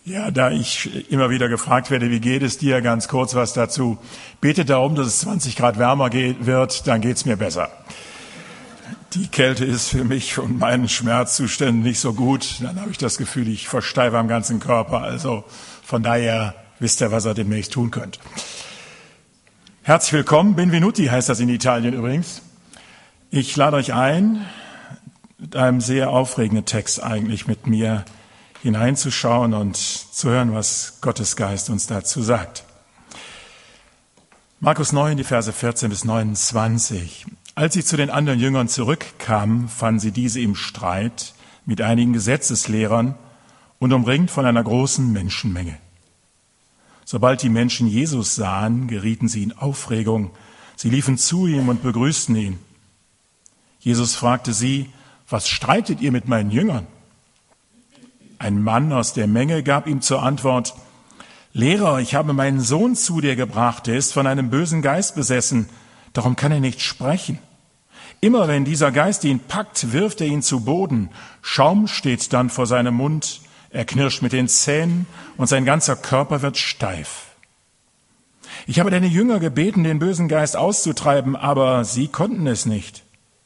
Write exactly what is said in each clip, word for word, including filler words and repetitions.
Ja, da ich immer wieder gefragt werde, wie geht es dir, ganz kurz was dazu. Bete darum, dass es zwanzig Grad wärmer geht, wird, dann geht's mir besser. Die Kälte ist für mich und meinen Schmerzzuständen nicht so gut. Dann habe ich das Gefühl, ich versteife am ganzen Körper. Also von daher wisst ihr, was ihr demnächst tun könnt. Herzlich willkommen. Benvenuti heißt das in Italien übrigens. Ich lade euch ein, mit einem sehr aufregenden Text eigentlich mit mir hineinzuschauen und zu hören, was Gottes Geist uns dazu sagt. Markus neun, die Verse vierzehn bis neunundzwanzig. Als sie zu den anderen Jüngern zurückkamen, fanden sie diese im Streit mit einigen Gesetzeslehrern und umringt von einer großen Menschenmenge. Sobald die Menschen Jesus sahen, gerieten sie in Aufregung. Sie liefen zu ihm und begrüßten ihn. Jesus fragte sie: Was streitet ihr mit meinen Jüngern? Ein Mann aus der Menge gab ihm zur Antwort: Lehrer, ich habe meinen Sohn zu dir gebracht, der ist von einem bösen Geist besessen, darum kann er nicht sprechen. Immer wenn dieser Geist ihn packt, wirft er ihn zu Boden. Schaum steht dann vor seinem Mund, er knirscht mit den Zähnen und sein ganzer Körper wird steif. Ich habe deine Jünger gebeten, den bösen Geist auszutreiben, aber sie konnten es nicht.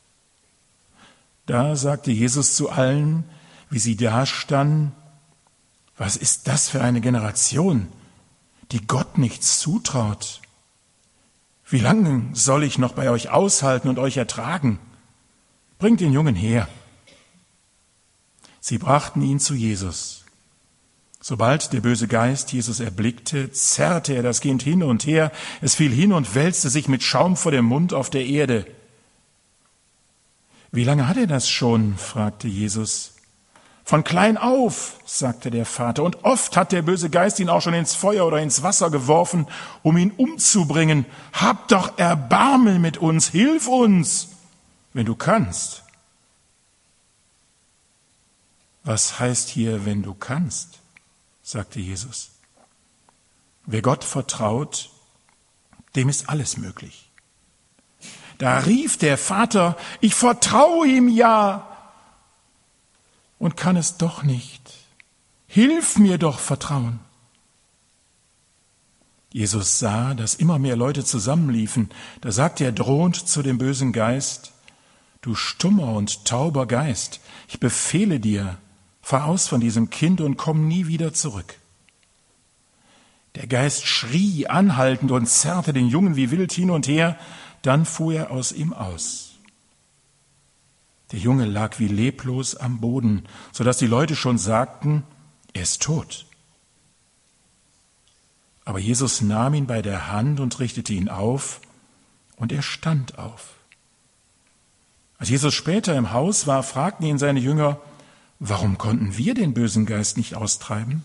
Da sagte Jesus zu allen, wie sie da standen: Was ist das für eine Generation, die Gott nichts zutraut? Wie lange soll ich noch bei euch aushalten und euch ertragen? Bringt den Jungen her. Sie brachten ihn zu Jesus. Sobald der böse Geist Jesus erblickte, zerrte er das Kind hin und her. Es fiel hin und wälzte sich mit Schaum vor dem Mund auf der Erde. Wie lange hat er das schon? Fragte Jesus. Von klein auf, sagte der Vater, und oft hat der böse Geist ihn auch schon ins Feuer oder ins Wasser geworfen, um ihn umzubringen. Hab doch Erbarmen mit uns, hilf uns, wenn du kannst. Was heißt hier, wenn du kannst? Sagte Jesus. Wer Gott vertraut, dem ist alles möglich. Da rief der Vater: Ich vertraue ihm ja und kann es doch nicht. Hilf mir doch vertrauen. Jesus sah, dass immer mehr Leute zusammenliefen. Da sagte er drohend zu dem bösen Geist: Du stummer und tauber Geist, ich befehle dir, fahr aus von diesem Kind und komm nie wieder zurück. Der Geist schrie anhaltend und zerrte den Jungen wie wild hin und her, dann fuhr er aus ihm aus. Der Junge lag wie leblos am Boden, sodass die Leute schon sagten, er ist tot. Aber Jesus nahm ihn bei der Hand und richtete ihn auf, und er stand auf. Als Jesus später im Haus war, fragten ihn seine Jünger: Warum konnten wir den bösen Geist nicht austreiben?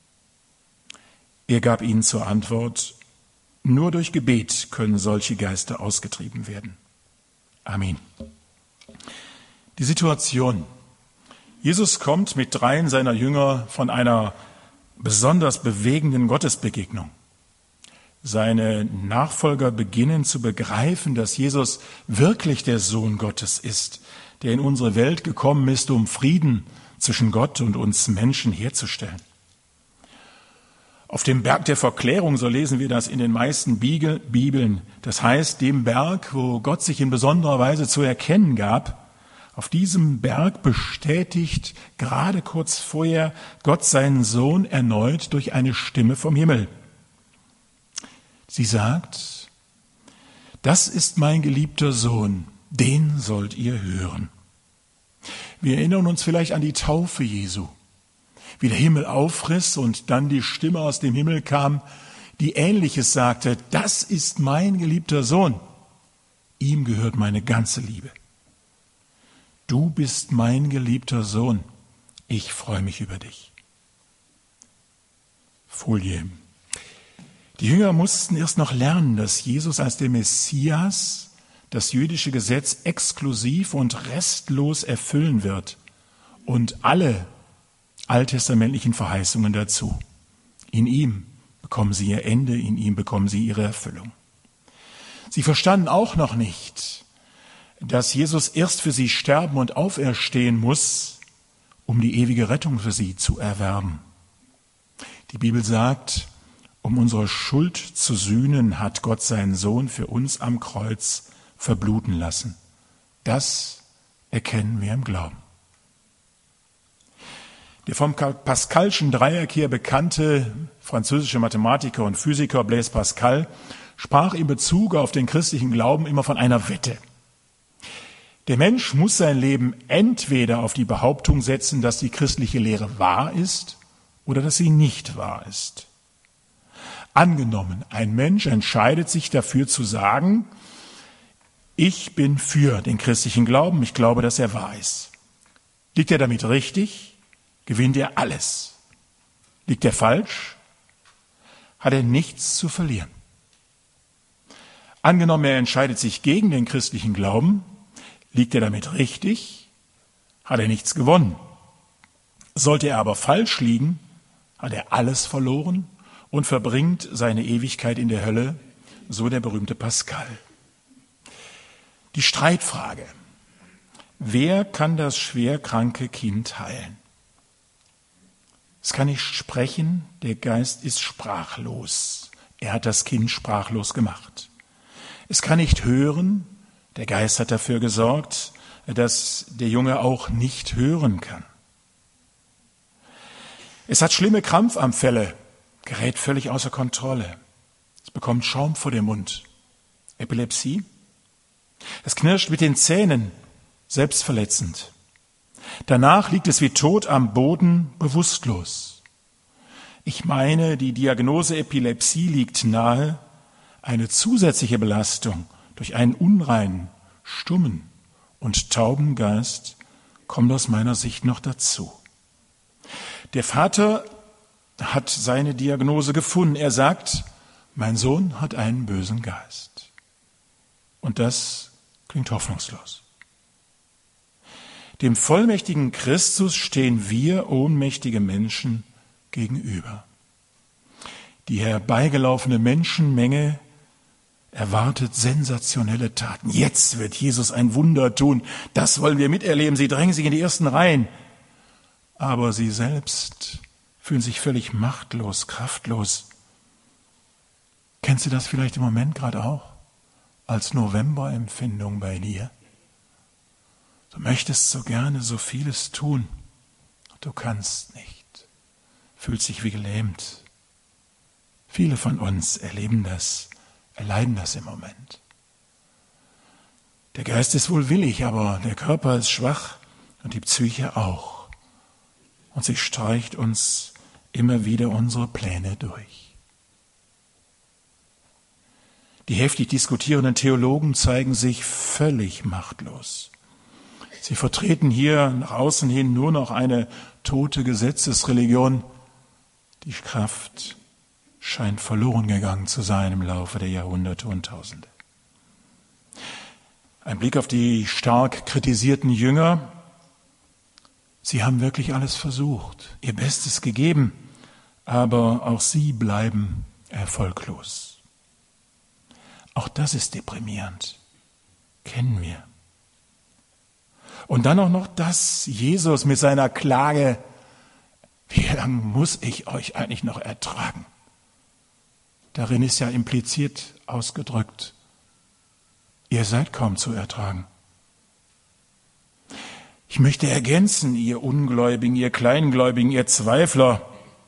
Er gab ihnen zur Antwort: Nur durch Gebet können solche Geister ausgetrieben werden. Amen. Die Situation. Jesus kommt mit dreien seiner Jünger von einer besonders bewegenden Gottesbegegnung. Seine Nachfolger beginnen zu begreifen, dass Jesus wirklich der Sohn Gottes ist, der in unsere Welt gekommen ist, um Frieden zwischen Gott und uns Menschen herzustellen. Auf dem Berg der Verklärung, so lesen wir das in den meisten Bibeln, das heißt dem Berg, wo Gott sich in besonderer Weise zu erkennen gab. Auf diesem Berg bestätigt gerade kurz vorher Gott seinen Sohn erneut durch eine Stimme vom Himmel. Sie sagt: Das ist mein geliebter Sohn, den sollt ihr hören. Wir erinnern uns vielleicht an die Taufe Jesu, wie der Himmel aufriss und dann die Stimme aus dem Himmel kam, die Ähnliches sagte: Das ist mein geliebter Sohn, ihm gehört meine ganze Liebe. Du bist mein geliebter Sohn, ich freue mich über dich. Folie. Die Jünger mussten erst noch lernen, dass Jesus als der Messias das jüdische Gesetz exklusiv und restlos erfüllen wird und alle alttestamentlichen Verheißungen dazu. In ihm bekommen sie ihr Ende, in ihm bekommen sie ihre Erfüllung. Sie verstanden auch noch nicht, dass Jesus erst für sie sterben und auferstehen muss, um die ewige Rettung für sie zu erwerben. Die Bibel sagt, um unsere Schuld zu sühnen, hat Gott seinen Sohn für uns am Kreuz verbluten lassen. Das erkennen wir im Glauben. Der vom Pascalschen Dreieck hier bekannte französische Mathematiker und Physiker Blaise Pascal sprach in Bezug auf den christlichen Glauben immer von einer Wette. Der Mensch muss sein Leben entweder auf die Behauptung setzen, dass die christliche Lehre wahr ist oder dass sie nicht wahr ist. Angenommen, ein Mensch entscheidet sich dafür zu sagen, ich bin für den christlichen Glauben, ich glaube, dass er wahr ist. Liegt er damit richtig, gewinnt er alles. Liegt er falsch, hat er nichts zu verlieren. Angenommen, er entscheidet sich gegen den christlichen Glauben, liegt er damit richtig, hat er nichts gewonnen. Sollte er aber falsch liegen, hat er alles verloren und verbringt seine Ewigkeit in der Hölle, so der berühmte Pascal. Die Streitfrage: Wer kann das schwerkranke Kind heilen? Es kann nicht sprechen, der Geist ist sprachlos. Er hat das Kind sprachlos gemacht. Es kann nicht hören, der Geist hat dafür gesorgt, dass der Junge auch nicht hören kann. Es hat schlimme Krampfanfälle, gerät völlig außer Kontrolle. Es bekommt Schaum vor dem Mund. Epilepsie. Es knirscht mit den Zähnen, selbstverletzend. Danach liegt es wie tot am Boden, bewusstlos. Ich meine, die Diagnose Epilepsie liegt nahe. Eine zusätzliche Belastung durch einen unreinen, stummen und tauben Geist kommt aus meiner Sicht noch dazu. Der Vater hat seine Diagnose gefunden. Er sagt, mein Sohn hat einen bösen Geist. Und das klingt hoffnungslos. Dem vollmächtigen Christus stehen wir ohnmächtige Menschen gegenüber. Die herbeigelaufene Menschenmenge erwartet sensationelle Taten. Jetzt wird Jesus ein Wunder tun. Das wollen wir miterleben. Sie drängen sich in die ersten Reihen. Aber sie selbst fühlen sich völlig machtlos, kraftlos. Kennst du das vielleicht im Moment gerade auch als Novemberempfindung bei dir? Du möchtest so gerne so vieles tun, du kannst nicht, fühlst dich wie gelähmt. Viele von uns erleben das, erleiden das im Moment. Der Geist ist wohl willig, aber der Körper ist schwach und die Psyche auch. Und sie streicht uns immer wieder unsere Pläne durch. Die heftig diskutierenden Theologen zeigen sich völlig machtlos. Sie vertreten hier nach außen hin nur noch eine tote Gesetzesreligion. Die Kraft scheint verloren gegangen zu sein im Laufe der Jahrhunderte und Tausende. Ein Blick auf die stark kritisierten Jünger. Sie haben wirklich alles versucht, ihr Bestes gegeben, aber auch sie bleiben erfolglos. Auch das ist deprimierend. Kennen wir. Und dann auch noch das, Jesus mit seiner Klage, wie lange muss ich euch eigentlich noch ertragen? Darin ist ja impliziert ausgedrückt, ihr seid kaum zu ertragen. Ich möchte ergänzen, ihr Ungläubigen, ihr Kleingläubigen, ihr Zweifler.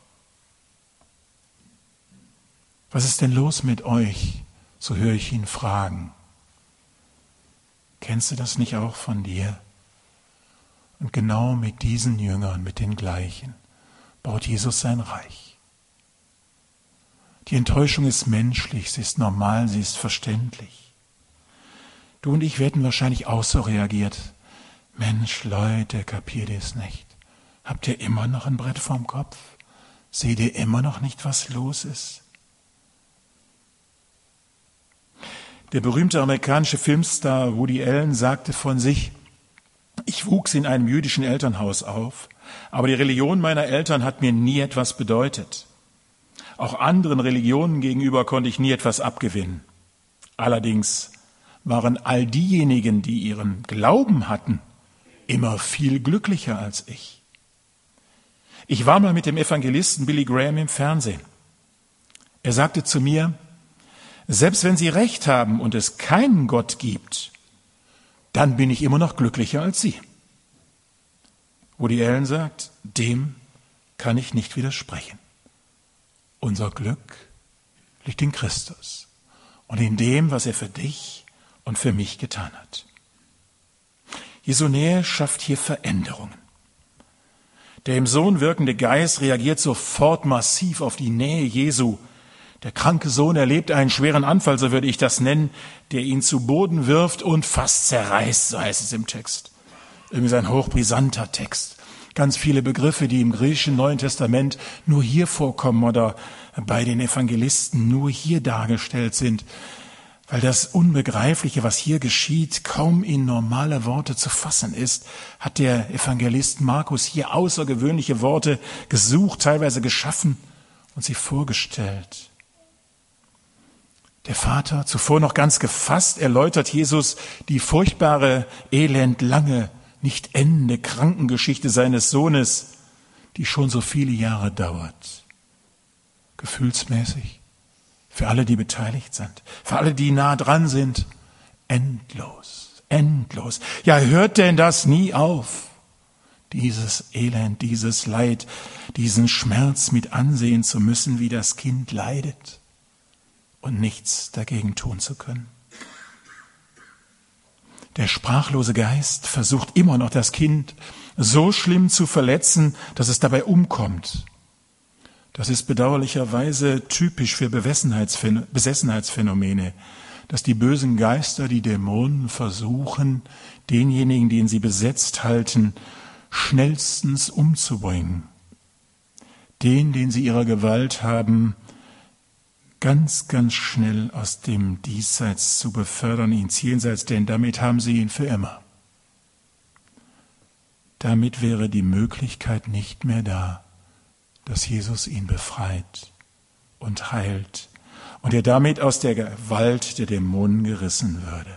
Was ist denn los mit euch? So höre ich ihn fragen. Kennst du das nicht auch von dir? Und genau mit diesen Jüngern, mit den gleichen, baut Jesus sein Reich. Die Enttäuschung ist menschlich, sie ist normal, sie ist verständlich. Du und ich werden wahrscheinlich auch so reagiert. Mensch, Leute, kapiert ihr es nicht? Habt ihr immer noch ein Brett vorm Kopf? Seht ihr immer noch nicht, was los ist? Der berühmte amerikanische Filmstar Woody Allen sagte von sich, ich wuchs in einem jüdischen Elternhaus auf, aber die Religion meiner Eltern hat mir nie etwas bedeutet. Auch anderen Religionen gegenüber konnte ich nie etwas abgewinnen. Allerdings waren all diejenigen, die ihren Glauben hatten, immer viel glücklicher als ich. Ich war mal mit dem Evangelisten Billy Graham im Fernsehen. Er sagte zu mir, selbst wenn Sie recht haben und es keinen Gott gibt, dann bin ich immer noch glücklicher als Sie. Woody Allen sagt, dem kann ich nicht widersprechen. Unser Glück liegt in Christus und in dem, was er für dich und für mich getan hat. Jesu Nähe schafft hier Veränderungen. Der im Sohn wirkende Geist reagiert sofort massiv auf die Nähe Jesu. Der kranke Sohn erlebt einen schweren Anfall, so würde ich das nennen, der ihn zu Boden wirft und fast zerreißt, so heißt es im Text. Irgendwie ein hochbrisanter Text. Ganz viele Begriffe, die im griechischen Neuen Testament nur hier vorkommen oder bei den Evangelisten nur hier dargestellt sind, weil das Unbegreifliche, was hier geschieht, kaum in normale Worte zu fassen ist, hat der Evangelist Markus hier außergewöhnliche Worte gesucht, teilweise geschaffen und sie vorgestellt. Der Vater, zuvor noch ganz gefasst, erläutert Jesus die furchtbare, elendlange, nicht endende Krankengeschichte seines Sohnes, die schon so viele Jahre dauert. Gefühlsmäßig, für alle, die beteiligt sind, für alle, die nah dran sind, endlos, endlos. Ja, hört denn das nie auf? Dieses Elend, dieses Leid, diesen Schmerz mit ansehen zu müssen, wie das Kind leidet und nichts dagegen tun zu können. Der sprachlose Geist versucht immer noch, das Kind so schlimm zu verletzen, dass es dabei umkommt. Das ist bedauerlicherweise typisch für Besessenheitsphänomene, dass die bösen Geister, die Dämonen versuchen, denjenigen, den sie besetzt halten, schnellstens umzubringen. Den, den sie ihrer Gewalt haben, ganz, ganz schnell aus dem Diesseits zu befördern ins Jenseits, denn damit haben sie ihn für immer. Damit wäre die Möglichkeit nicht mehr da, dass Jesus ihn befreit und heilt und er damit aus der Gewalt der Dämonen gerissen würde.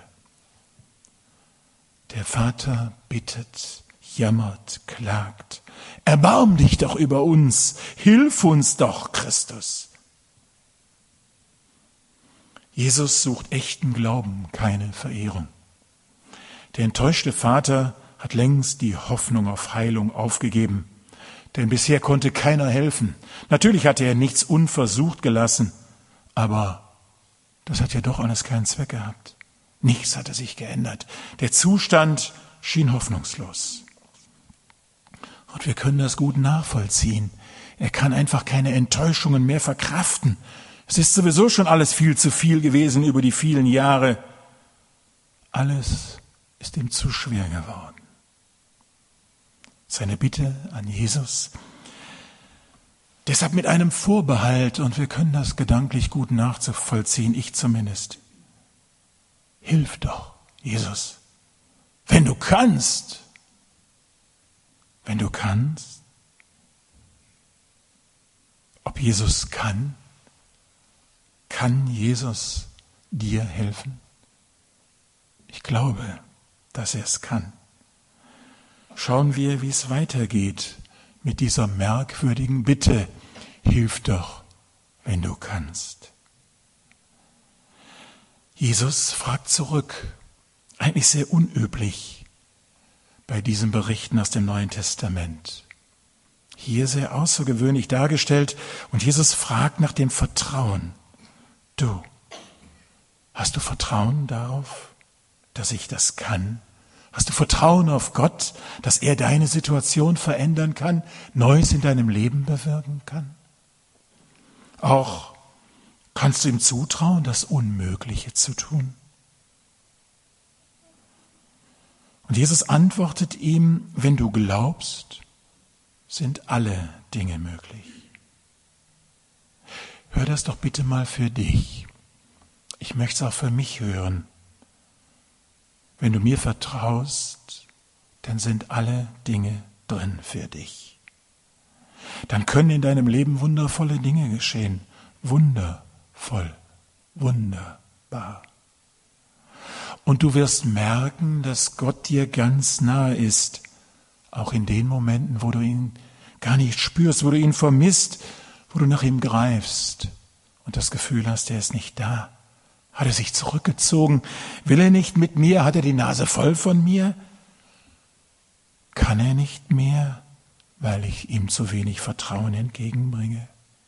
Der Vater bittet, jammert, klagt. Erbarm dich doch über uns, hilf uns doch, Christus. Jesus sucht echten Glauben, keine Verehrung. Der enttäuschte Vater hat längst die Hoffnung auf Heilung aufgegeben, denn bisher konnte keiner helfen. Natürlich hatte er nichts unversucht gelassen, aber das hat ja doch alles keinen Zweck gehabt. Nichts hatte sich geändert. Der Zustand schien hoffnungslos. Und wir können das gut nachvollziehen. Er kann einfach keine Enttäuschungen mehr verkraften. Es ist sowieso schon alles viel zu viel gewesen über die vielen Jahre. Alles ist ihm zu schwer geworden. Seine Bitte an Jesus, deshalb mit einem Vorbehalt, und wir können das gedanklich gut nachvollziehen, ich zumindest. Hilf doch, Jesus, wenn du kannst. Wenn du kannst. Ob Jesus kann? Kann Jesus dir helfen? Ich glaube, dass er es kann. Schauen wir, wie es weitergeht mit dieser merkwürdigen Bitte. Hilf doch, wenn du kannst. Jesus fragt zurück, eigentlich sehr unüblich bei diesen Berichten aus dem Neuen Testament. Hier sehr außergewöhnlich dargestellt und Jesus fragt nach dem Vertrauen. Du, hast du Vertrauen darauf, dass ich das kann? Hast du Vertrauen auf Gott, dass er deine Situation verändern kann, Neues in deinem Leben bewirken kann? Auch kannst du ihm zutrauen, das Unmögliche zu tun? Und Jesus antwortet ihm, wenn du glaubst, sind alle Dinge möglich. Hör das doch bitte mal für dich. Ich möchte es auch für mich hören. Wenn du mir vertraust, dann sind alle Dinge drin für dich. Dann können in deinem Leben wundervolle Dinge geschehen. Wundervoll, wunderbar. Und du wirst merken, dass Gott dir ganz nahe ist, auch in den Momenten, wo du ihn gar nicht spürst, wo du ihn vermisst, wo du nach ihm greifst und das Gefühl hast, er ist nicht da. Hat er sich zurückgezogen? Will er nicht mit mir? Hat er die Nase voll von mir? Kann er nicht mehr, weil ich ihm zu wenig Vertrauen entgegenbringe?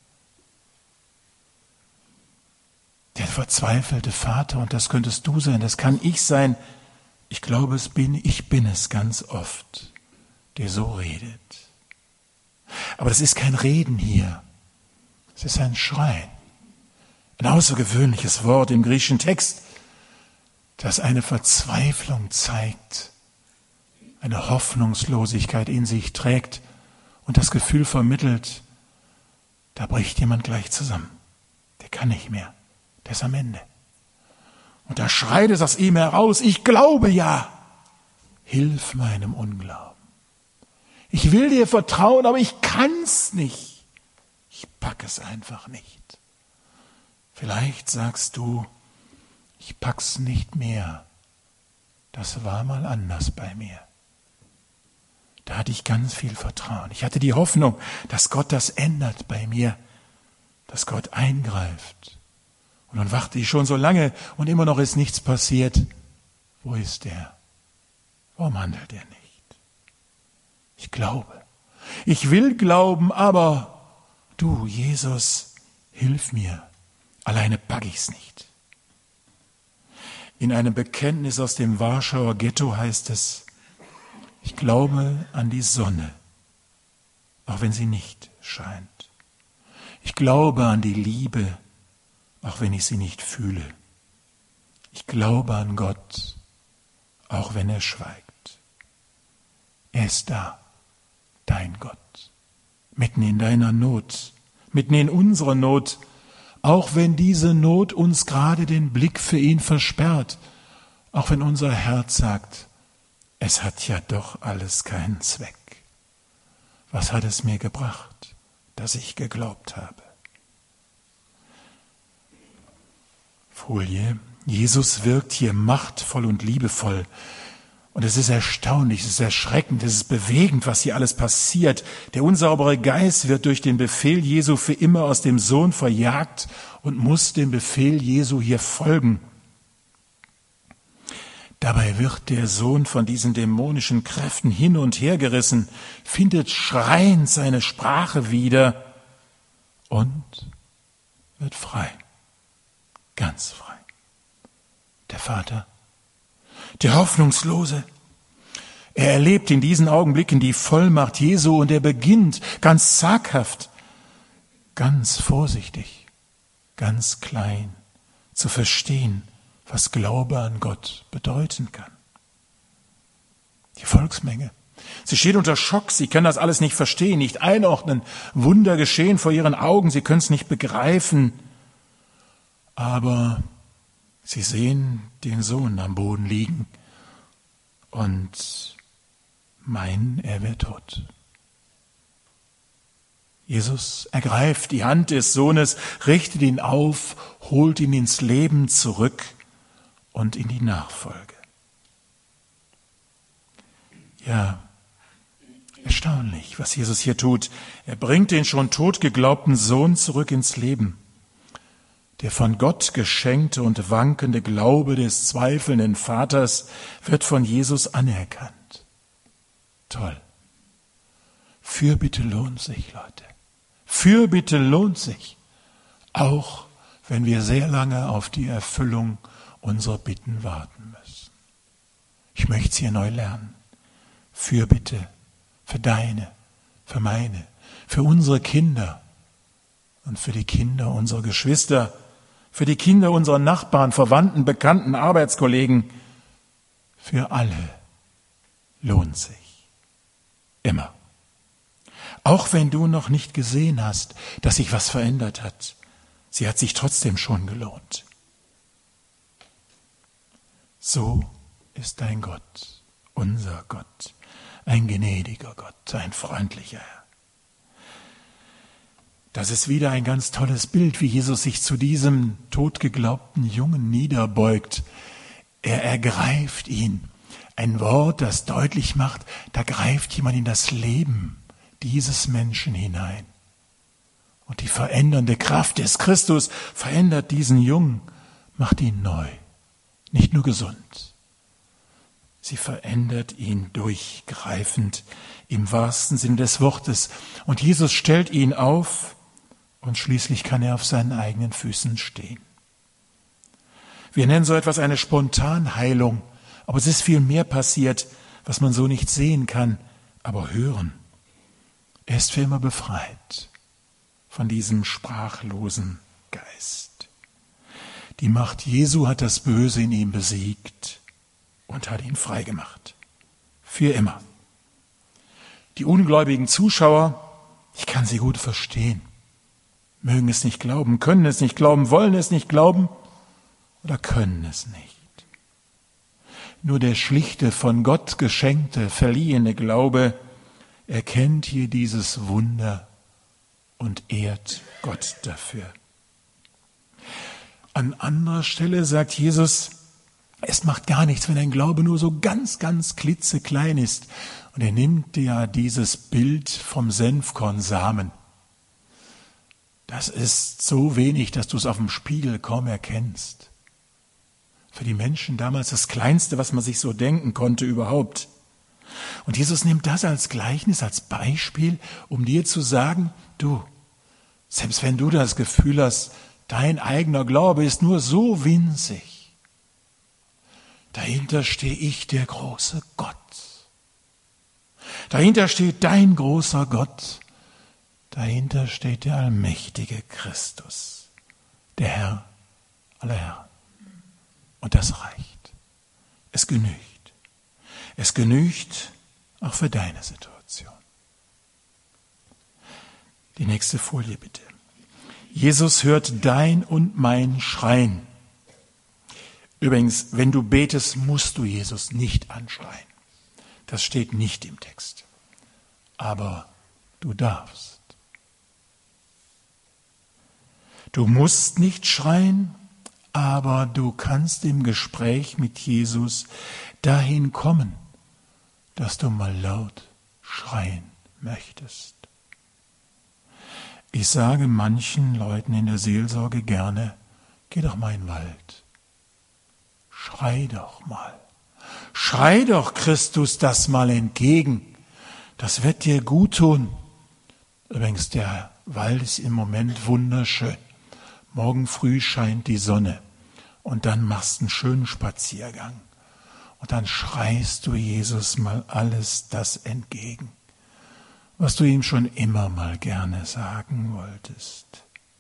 Der verzweifelte Vater, und das könntest du sein, das kann ich sein. Ich glaube, es bin, ich bin es ganz oft, der so redet. Aber das ist kein Reden hier. Es ist ein Schreien. Ein außergewöhnliches Wort im griechischen Text, das eine Verzweiflung zeigt, eine Hoffnungslosigkeit in sich trägt und das Gefühl vermittelt, da bricht jemand gleich zusammen. Der kann nicht mehr. Der ist am Ende. Und da schreit es aus ihm heraus, ich glaube ja. Hilf meinem Unglauben. Ich will dir vertrauen, aber ich kann's nicht. Ich pack es einfach nicht. Vielleicht sagst du, ich pack's nicht mehr. Das war mal anders bei mir. Da hatte ich ganz viel Vertrauen. Ich hatte die Hoffnung, dass Gott das ändert bei mir, dass Gott eingreift. Und dann warte ich schon so lange und immer noch ist nichts passiert. Wo ist er? Warum handelt er nicht? Ich glaube. Ich will glauben, aber du, Jesus, hilf mir. Alleine packe ich's nicht. In einem Bekenntnis aus dem Warschauer Ghetto heißt es, ich glaube an die Sonne, auch wenn sie nicht scheint. Ich glaube an die Liebe, auch wenn ich sie nicht fühle. Ich glaube an Gott, auch wenn er schweigt. Er ist da, dein Gott, mitten in deiner Not, mitten in unserer Not, auch wenn diese Not uns gerade den Blick für ihn versperrt, auch wenn unser Herz sagt, es hat ja doch alles keinen Zweck. Was hat es mir gebracht, dass ich geglaubt habe? Folie. Jesus wirkt hier machtvoll und liebevoll. Und es ist erstaunlich, es ist erschreckend, es ist bewegend, was hier alles passiert. Der unsaubere Geist wird durch den Befehl Jesu für immer aus dem Sohn verjagt und muss dem Befehl Jesu hier folgen. Dabei wird der Sohn von diesen dämonischen Kräften hin und her gerissen, findet schreiend seine Sprache wieder und wird frei, ganz frei. Der Vater, der Hoffnungslose, er erlebt in diesen Augenblicken die Vollmacht Jesu und er beginnt ganz zaghaft, ganz vorsichtig, ganz klein zu verstehen, was Glaube an Gott bedeuten kann. Die Volksmenge, sie steht unter Schock, sie kann das alles nicht verstehen, nicht einordnen. Wunder geschehen vor ihren Augen, sie können es nicht begreifen. Aber sie sehen den Sohn am Boden liegen und meinen, er wäre tot. Jesus ergreift die Hand des Sohnes, richtet ihn auf, holt ihn ins Leben zurück und in die Nachfolge. Ja, erstaunlich, was Jesus hier tut. Er bringt den schon tot geglaubten Sohn zurück ins Leben. Der von Gott geschenkte und wankende Glaube des zweifelnden Vaters wird von Jesus anerkannt. Toll. Fürbitte lohnt sich, Leute. Fürbitte lohnt sich. Auch wenn wir sehr lange auf die Erfüllung unserer Bitten warten müssen. Ich möchte es hier neu lernen. Fürbitte für deine, für meine, für unsere Kinder und für die Kinder unserer Geschwister, für die Kinder unserer Nachbarn, Verwandten, Bekannten, Arbeitskollegen. Für alle lohnt sich. Immer. Auch wenn du noch nicht gesehen hast, dass sich was verändert hat, sie hat sich trotzdem schon gelohnt. So ist dein Gott, unser Gott, ein gnädiger Gott, ein freundlicher Herr. Das ist wieder ein ganz tolles Bild, wie Jesus sich zu diesem totgeglaubten Jungen niederbeugt. Er ergreift ihn. Ein Wort, das deutlich macht, da greift jemand in das Leben dieses Menschen hinein. Und die verändernde Kraft des Christus verändert diesen Jungen, macht ihn neu, nicht nur gesund. Sie verändert ihn durchgreifend im wahrsten Sinne des Wortes. Und Jesus stellt ihn auf und schließlich kann er auf seinen eigenen Füßen stehen. Wir nennen so etwas eine Spontanheilung, aber es ist viel mehr passiert, was man so nicht sehen kann, aber hören. Er ist für immer befreit von diesem sprachlosen Geist. Die Macht Jesu hat das Böse in ihm besiegt und hat ihn frei gemacht. Für immer. Die ungläubigen Zuschauer, ich kann sie gut verstehen, mögen es nicht glauben, können es nicht glauben, wollen es nicht glauben oder können es nicht. Nur der schlichte, von Gott geschenkte, verliehene Glaube erkennt hier dieses Wunder und ehrt Gott dafür. An anderer Stelle sagt Jesus, es macht gar nichts, wenn dein Glaube nur so ganz, ganz klitzeklein ist. Und er nimmt ja dieses Bild vom Senfkornsamen. Das ist so wenig, dass du es auf dem Spiegel kaum erkennst. Für die Menschen damals das Kleinste, was man sich so denken konnte überhaupt. Und Jesus nimmt das als Gleichnis, als Beispiel, um dir zu sagen, du, selbst wenn du das Gefühl hast, dein eigener Glaube ist nur so winzig, dahinter stehe ich, der große Gott. Dahinter steht dein großer Gott. Dahinter steht der allmächtige Christus, der Herr aller Herren. Und das reicht. Es genügt. Es genügt auch für deine Situation. Die nächste Folie bitte. Jesus hört dein und mein Schreien. Übrigens, wenn du betest, musst du Jesus nicht anschreien. Das steht nicht im Text. Aber du darfst. Du musst nicht schreien, aber du kannst im Gespräch mit Jesus dahin kommen, dass du mal laut schreien möchtest. Ich sage manchen Leuten in der Seelsorge gerne, geh doch mal in den Wald. Schrei doch mal. Schrei doch Christus das mal entgegen. Das wird dir gut tun. Übrigens, der Wald ist im Moment wunderschön. Morgen früh scheint die Sonne. Und dann machst du einen schönen Spaziergang. Und dann schreist du Jesus mal alles das entgegen, was du ihm schon immer mal gerne sagen wolltest.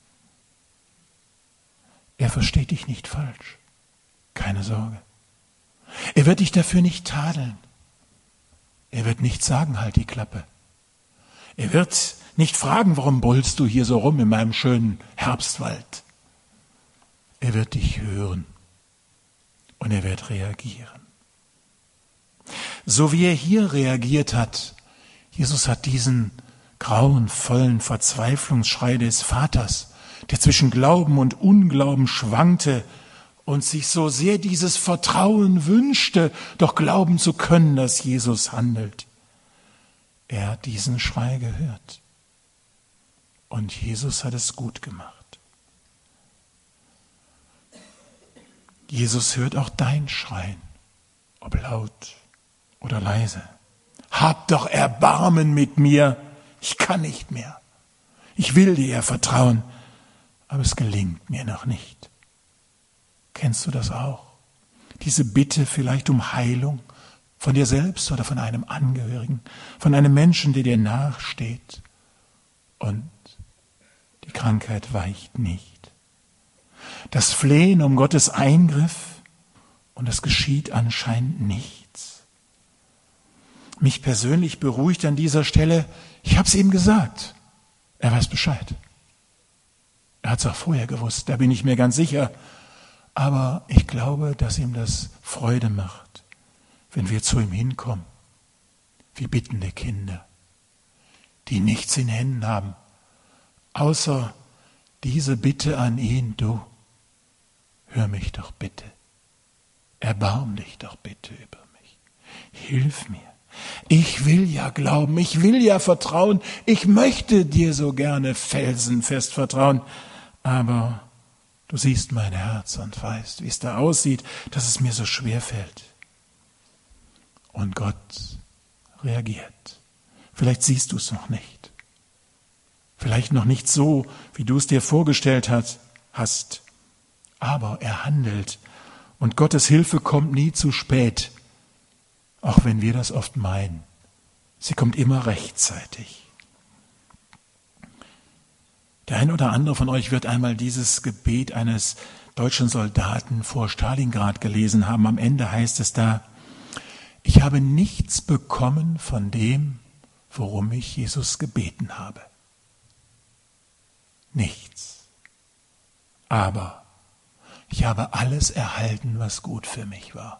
Er versteht dich nicht falsch. Keine Sorge. Er wird dich dafür nicht tadeln. Er wird nicht sagen, halt die Klappe. Er wird nicht fragen, warum brüllst du hier so rum in meinem schönen Herbstwald. Er wird dich hören und er wird reagieren. So wie er hier reagiert hat, Jesus hat diesen grauenvollen Verzweiflungsschrei des Vaters, der zwischen Glauben und Unglauben schwankte und sich so sehr dieses Vertrauen wünschte, doch glauben zu können, dass Jesus handelt. Er hat diesen Schrei gehört und Jesus hat es gut gemacht. Jesus hört auch dein Schreien, ob laut oder leise. Hab doch Erbarmen mit mir, ich kann nicht mehr. Ich will dir vertrauen, aber es gelingt mir noch nicht. Kennst du das auch? Diese Bitte vielleicht um Heilung von dir selbst oder von einem Angehörigen, von einem Menschen, der dir nachsteht und die Krankheit weicht nicht. Das Flehen um Gottes Eingriff und es geschieht anscheinend nichts. Mich persönlich beruhigt an dieser Stelle, ich habe es ihm gesagt, er weiß Bescheid. Er hat es auch vorher gewusst, da bin ich mir ganz sicher. Aber ich glaube, dass ihm das Freude macht, wenn wir zu ihm hinkommen, wie bittende Kinder, die nichts in Händen haben, außer diese Bitte an ihn, du, hör mich doch bitte, erbarm dich doch bitte über mich, hilf mir, Ich will ja glauben, ich will ja vertrauen, ich möchte dir so gerne felsenfest vertrauen, aber du siehst mein Herz und weißt, wie es da aussieht, dass es mir so schwer fällt. Und Gott reagiert. Vielleicht siehst du es noch nicht. Vielleicht noch nicht so, wie du es dir vorgestellt hast. Aber er handelt. Und Gottes Hilfe kommt nie zu spät. Auch wenn wir das oft meinen. Sie kommt immer rechtzeitig. Der ein oder andere von euch wird einmal dieses Gebet eines deutschen Soldaten vor Stalingrad gelesen haben. Am Ende heißt es da: Ich habe nichts bekommen von dem, worum ich Jesus gebeten habe. Nichts. Aber ich habe alles erhalten, was gut für mich war.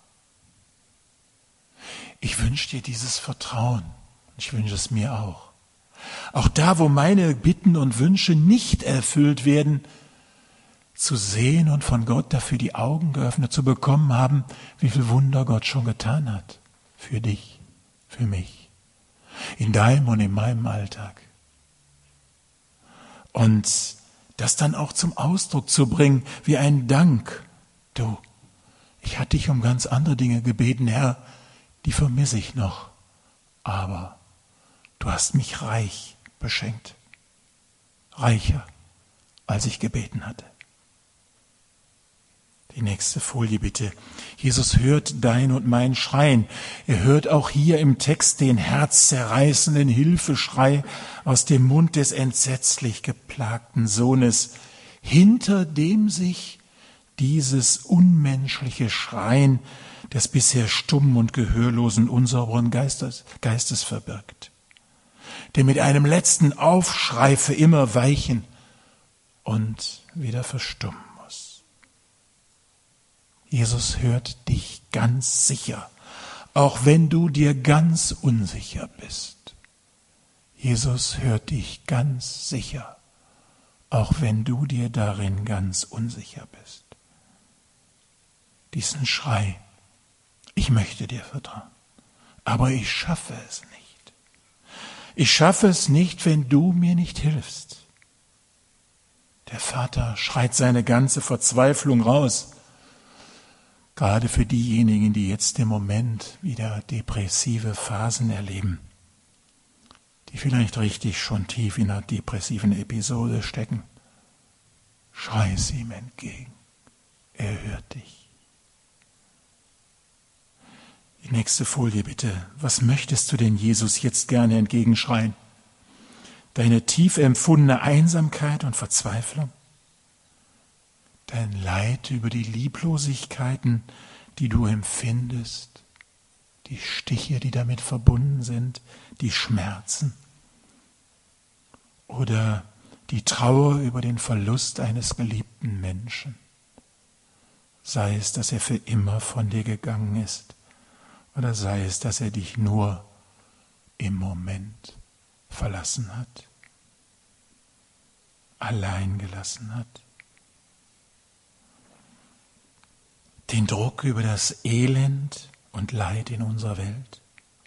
Ich wünsche dir dieses Vertrauen. Ich wünsche es mir auch. Auch da, wo meine Bitten und Wünsche nicht erfüllt werden, zu sehen und von Gott dafür die Augen geöffnet zu bekommen haben, wie viel Wunder Gott schon getan hat. Für dich, für mich. In deinem und in meinem Alltag. Und das dann auch zum Ausdruck zu bringen, wie ein Dank. Du, ich hatte dich um ganz andere Dinge gebeten, Herr, die vermisse ich noch. Aber du hast mich reich beschenkt. Reicher, als ich gebeten hatte. Die nächste Folie bitte. Jesus hört dein und mein Schreien. Er hört auch hier im Text den herzzerreißenden Hilfeschrei aus dem Mund des entsetzlich geplagten Sohnes, hinter dem sich dieses unmenschliche Schreien des bisher stummen und gehörlosen, unsauberen Geistes, Geistes verbirgt, der mit einem letzten Aufschrei für immer weichen und wieder verstummen muss. Jesus hört dich ganz sicher, auch wenn du dir ganz unsicher bist. Jesus hört dich ganz sicher, auch wenn du dir darin ganz unsicher bist. Diesen Schrei: Ich möchte dir vertrauen, aber ich schaffe es nicht. Ich schaffe es nicht, wenn du mir nicht hilfst. Der Vater schreit seine ganze Verzweiflung raus. Gerade für diejenigen, die jetzt im Moment wieder depressive Phasen erleben, die vielleicht richtig schon tief in einer depressiven Episode stecken. Schrei es ihm entgegen. Er hört dich. Die nächste Folie bitte. Was möchtest du denn Jesus jetzt gerne entgegenschreien? Deine tief empfundene Einsamkeit und Verzweiflung? Dein Leid über die Lieblosigkeiten, die du empfindest? Die Stiche, die damit verbunden sind? Die Schmerzen? Oder die Trauer über den Verlust eines geliebten Menschen? Sei es, dass er für immer von dir gegangen ist, oder sei es, dass er dich nur im Moment verlassen hat, allein gelassen hat. Den Druck über das Elend und Leid in unserer Welt.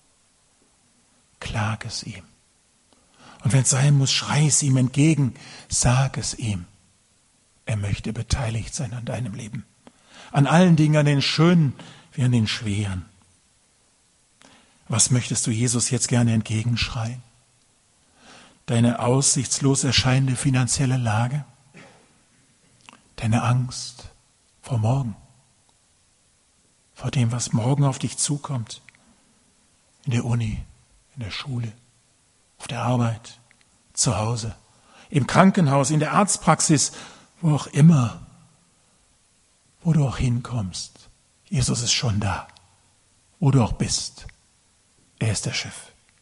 Klag es ihm. Und wenn es sein muss, schrei es ihm entgegen, sag es ihm. Er möchte beteiligt sein an deinem Leben. An allen Dingen, an den schönen wie an den schweren. Was möchtest du Jesus jetzt gerne entgegenschreien? Deine aussichtslos erscheinende finanzielle Lage? Deine Angst vor morgen? Vor dem, was morgen auf dich zukommt? In der Uni, in der Schule, auf der Arbeit, zu Hause, im Krankenhaus, in der Arztpraxis, wo auch immer, wo du auch hinkommst. Jesus ist schon da, wo du auch bist. Er ist der Chef.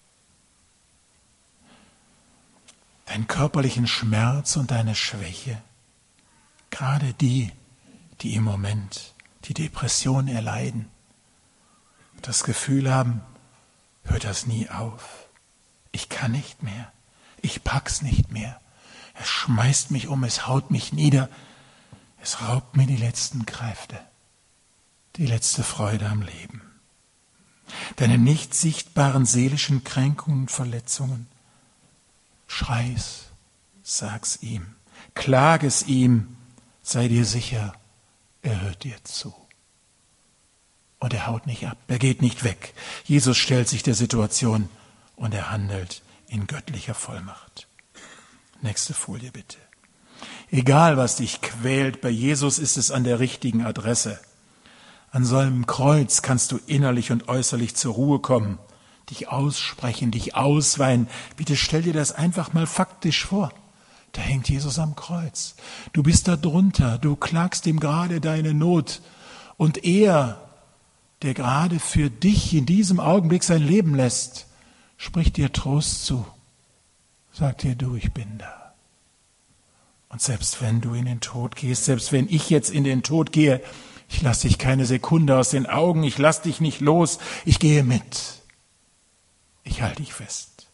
Deinen körperlichen Schmerz und deine Schwäche, gerade die, die im Moment die Depression erleiden, das Gefühl haben, hört das nie auf. Ich kann nicht mehr. Ich pack's nicht mehr. Es schmeißt mich um, es haut mich nieder. Es raubt mir die letzten Kräfte, die letzte Freude am Leben. deine nicht sichtbaren seelischen Kränkungen und Verletzungen. Schrei's, sag's ihm, klag es ihm, sei dir sicher, er hört dir zu. Und er haut nicht ab, er geht nicht weg. Jesus stellt sich der Situation und er handelt in göttlicher Vollmacht. Nächste Folie bitte. Egal, was dich quält, bei Jesus ist es an der richtigen Adresse. An seinem Kreuz kannst du innerlich und äußerlich zur Ruhe kommen, dich aussprechen, dich ausweinen. Bitte stell dir das einfach mal faktisch vor. Da hängt Jesus am Kreuz. Du bist da drunter, du klagst ihm gerade deine Not. Und er, der gerade für dich in diesem Augenblick sein Leben lässt, spricht dir Trost zu. Sagt dir, du, ich bin da. Und selbst wenn du in den Tod gehst, selbst wenn ich jetzt in den Tod gehe, ich lasse dich keine Sekunde aus den Augen, ich lasse dich nicht los, ich gehe mit. Ich halte dich fest.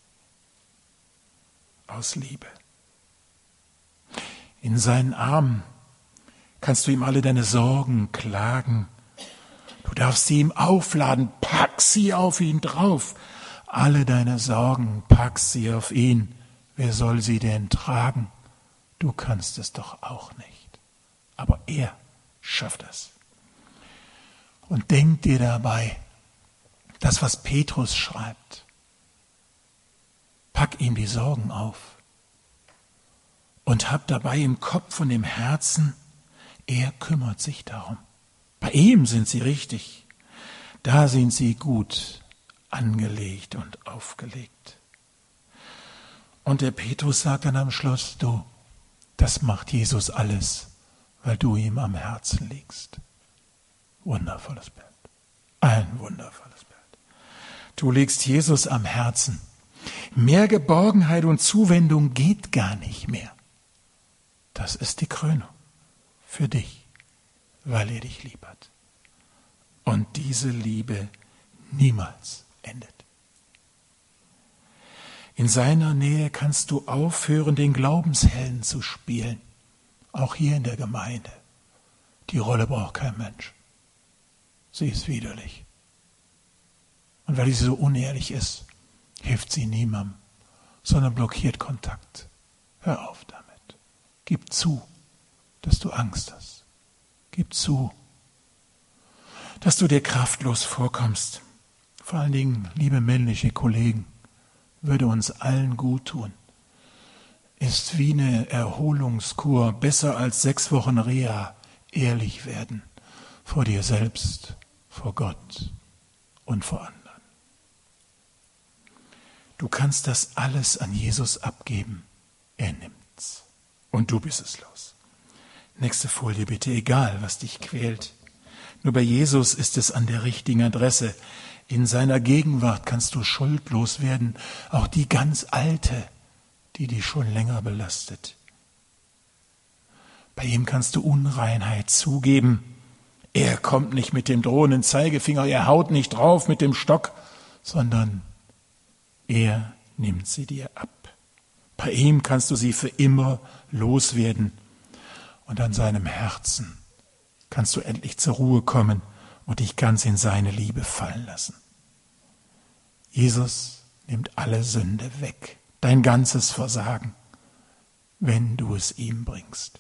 Aus Liebe. In seinen Armen kannst du ihm alle deine Sorgen klagen. Du darfst sie ihm aufladen, pack sie auf ihn drauf. Alle deine Sorgen, pack sie auf ihn. Wer soll sie denn tragen? Du kannst es doch auch nicht. Aber er schafft es. Und denk dir dabei, das, was Petrus schreibt, pack ihm die Sorgen auf und hab dabei im Kopf und im Herzen, er kümmert sich darum. Bei ihm sind sie richtig, da sind sie gut angelegt und aufgelegt. Und der Petrus sagt dann am Schluss, du, das macht Jesus alles, weil du ihm am Herzen liegst. Wundervolles Bild. Ein wundervolles Bild. Du liegst Jesus am Herzen. Mehr Geborgenheit und Zuwendung geht gar nicht mehr. Das ist die Krönung für dich, weil er dich lieb hat. Und diese Liebe niemals endet. In seiner Nähe kannst du aufhören, den Glaubenshelden zu spielen. Auch hier in der Gemeinde. Die Rolle braucht kein Mensch. Sie ist widerlich. Und weil sie so unehrlich ist, hilft sie niemandem, sondern blockiert Kontakt. Hör auf damit. Gib zu, dass du Angst hast. Gib zu, dass du dir kraftlos vorkommst. Vor allen Dingen, liebe männliche Kollegen, würde uns allen gut tun. Ist wie eine Erholungskur, besser als sechs Wochen Reha, ehrlich werden vor dir selbst, vor Gott und vor anderen. Du kannst das alles an Jesus abgeben. Er nimmt's. Und du bist es los. Nächste Folie bitte, egal was dich quält. Nur bei Jesus ist es an der richtigen Adresse. In seiner Gegenwart kannst du schuldlos werden, auch die ganz alte, die dich schon länger belastet. Bei ihm kannst du Unreinheit zugeben. Er kommt nicht mit dem drohenden Zeigefinger, er haut nicht drauf mit dem Stock, sondern er nimmt sie dir ab. Bei ihm kannst du sie für immer loswerden. Und an seinem Herzen kannst du endlich zur Ruhe kommen und dich ganz in seine Liebe fallen lassen. Jesus nimmt alle Sünde weg, dein ganzes Versagen, wenn du es ihm bringst.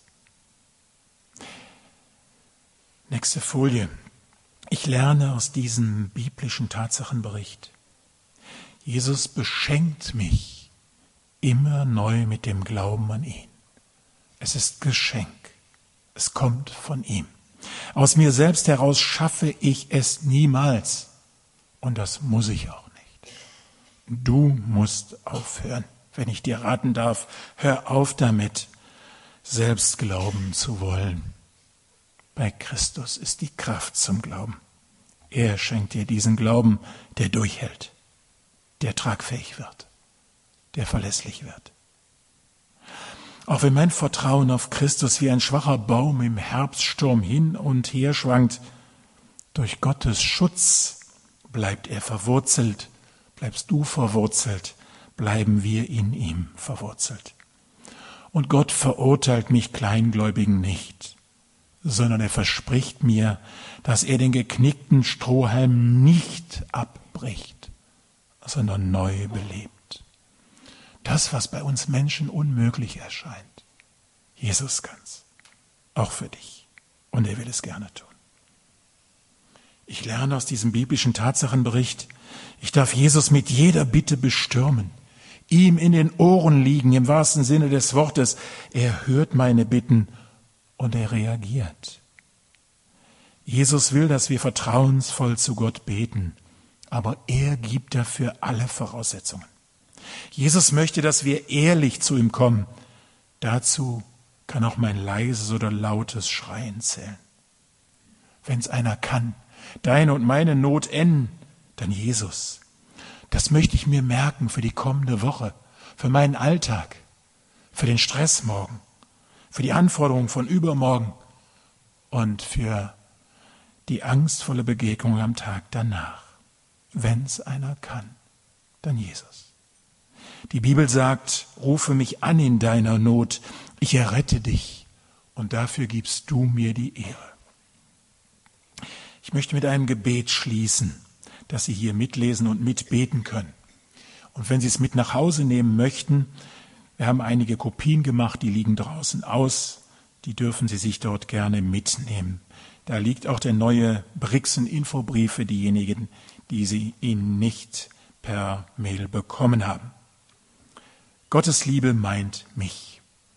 Nächste Folie. Ich lerne aus diesem biblischen Tatsachenbericht. Jesus beschenkt mich immer neu mit dem Glauben an ihn. Es ist Geschenk. Es kommt von ihm. Aus mir selbst heraus schaffe ich es niemals. Und das muss ich auch nicht. Du musst aufhören, wenn ich dir raten darf. Hör auf damit, selbst glauben zu wollen. Bei Christus ist die Kraft zum Glauben. Er schenkt dir diesen Glauben, der durchhält, der tragfähig wird, der verlässlich wird. Auch wenn mein Vertrauen auf Christus wie ein schwacher Baum im Herbststurm hin und her schwankt, durch Gottes Schutz bleibt er verwurzelt, bleibst du verwurzelt, bleiben wir in ihm verwurzelt. Und Gott verurteilt mich Kleingläubigen nicht, sondern er verspricht mir, dass er den geknickten Strohhalm nicht abbricht, sondern neu belebt. Das, was bei uns Menschen unmöglich erscheint, Jesus kann's, auch für dich, und er will es gerne tun. Ich lerne aus diesem biblischen Tatsachenbericht, ich darf Jesus mit jeder Bitte bestürmen, ihm in den Ohren liegen, im wahrsten Sinne des Wortes. Er hört meine Bitten und er reagiert. Jesus will, dass wir vertrauensvoll zu Gott beten, aber er gibt dafür alle Voraussetzungen. Jesus möchte, dass wir ehrlich zu ihm kommen. Dazu kann auch mein leises oder lautes Schreien zählen. Wenn es einer kann, deine und meine Not enden, dann Jesus. Das möchte ich mir merken für die kommende Woche, für meinen Alltag, für den Stress morgen, für die Anforderungen von übermorgen und für die angstvolle Begegnung am Tag danach. Wenn es einer kann, dann Jesus. Die Bibel sagt, rufe mich an in deiner Not, ich errette dich und dafür gibst du mir die Ehre. Ich möchte mit einem Gebet schließen, dass Sie hier mitlesen und mitbeten können. Und wenn Sie es mit nach Hause nehmen möchten, wir haben einige Kopien gemacht, die liegen draußen aus, die dürfen Sie sich dort gerne mitnehmen. Da liegt auch der neue Brixen-Infobrief für diejenigen, die Sie ihn nicht per Mail bekommen haben. Gottes Liebe meint mich.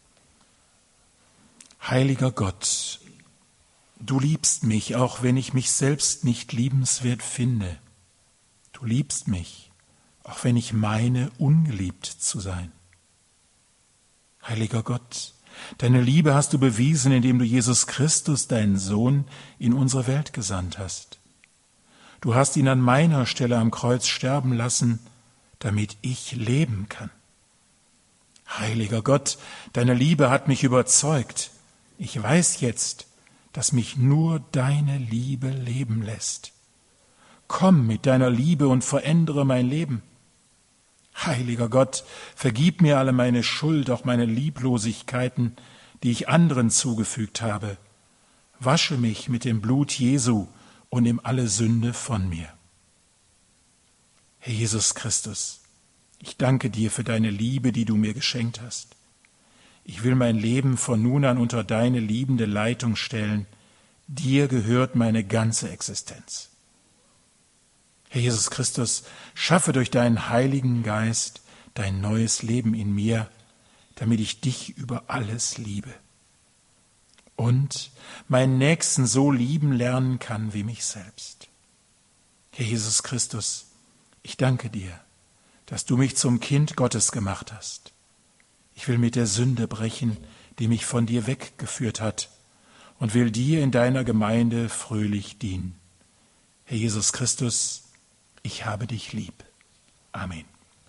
Heiliger Gott, du liebst mich, auch wenn ich mich selbst nicht liebenswert finde. Du liebst mich, auch wenn ich meine, ungeliebt zu sein. Heiliger Gott, deine Liebe hast du bewiesen, indem du Jesus Christus, deinen Sohn, in unsere Welt gesandt hast. Du hast ihn an meiner Stelle am Kreuz sterben lassen, damit ich leben kann. Heiliger Gott, deine Liebe hat mich überzeugt. Ich weiß jetzt, dass mich nur deine Liebe leben lässt. Komm mit deiner Liebe und verändere mein Leben. Heiliger Gott, vergib mir alle meine Schuld, auch meine Lieblosigkeiten, die ich anderen zugefügt habe. Wasche mich mit dem Blut Jesu und nimm alle Sünde von mir. Herr Jesus Christus, ich danke dir für deine Liebe, die du mir geschenkt hast. Ich will mein Leben von nun an unter deine liebende Leitung stellen. Dir gehört meine ganze Existenz. Herr Jesus Christus, schaffe durch deinen Heiligen Geist dein neues Leben in mir, damit ich dich über alles liebe und meinen Nächsten so lieben lernen kann wie mich selbst. Herr Jesus Christus, ich danke dir, dass du mich zum Kind Gottes gemacht hast. Ich will mit der Sünde brechen, die mich von dir weggeführt hat, und will dir in deiner Gemeinde fröhlich dienen. Herr Jesus Christus, ich habe dich lieb. Amen.